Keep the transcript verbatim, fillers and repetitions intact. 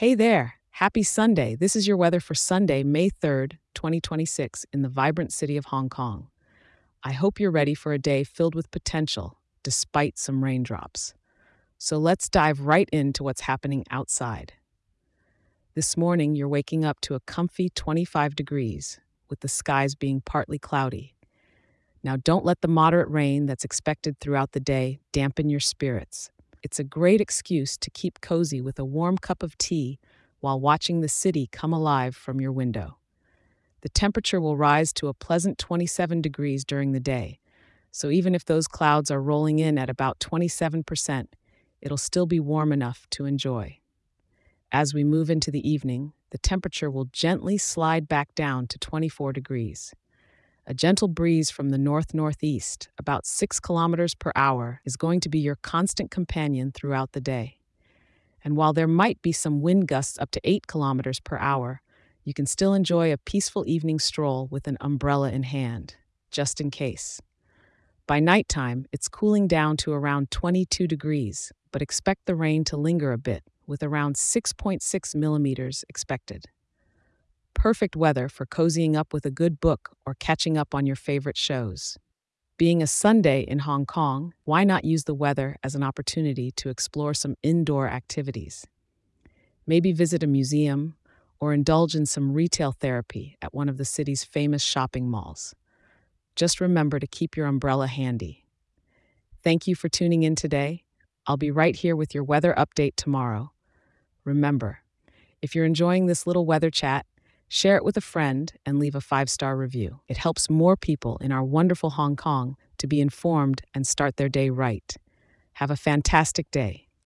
Hey there. Happy Sunday. This is your weather for Sunday, May third, twenty twenty-six, in the vibrant city of Hong Kong. I hope you're ready for a day filled with potential, despite some raindrops. So let's dive right into what's happening outside. This morning, you're waking up to a comfy twenty-five degrees, with the skies being partly cloudy. Now, don't let the moderate rain that's expected throughout the day dampen your spirits. It's a great excuse to keep cozy with a warm cup of tea while watching the city come alive from your window. The temperature will rise to a pleasant twenty-seven degrees during the day, so even if those clouds are rolling in at about twenty-seven percent, it'll still be warm enough to enjoy. As we move into the evening, the temperature will gently slide back down to twenty-four degrees. A gentle breeze from the north-northeast, about six kilometers per hour, is going to be your constant companion throughout the day. And while there might be some wind gusts up to eight kilometers per hour, you can still enjoy a peaceful evening stroll with an umbrella in hand, just in case. By nighttime, it's cooling down to around twenty-two degrees, but expect the rain to linger a bit, with around six point six millimeters expected. Perfect weather for cozying up with a good book or catching up on your favorite shows. Being a Sunday in Hong Kong, why not use the weather as an opportunity to explore some indoor activities? Maybe visit a museum or indulge in some retail therapy at one of the city's famous shopping malls. Just remember to keep your umbrella handy. Thank you for tuning in today. I'll be right here with your weather update tomorrow. Remember, if you're enjoying this little weather chat, share it with a friend and leave a five-star review. It helps more people in our wonderful Hong Kong to be informed and start their day right. Have a fantastic day.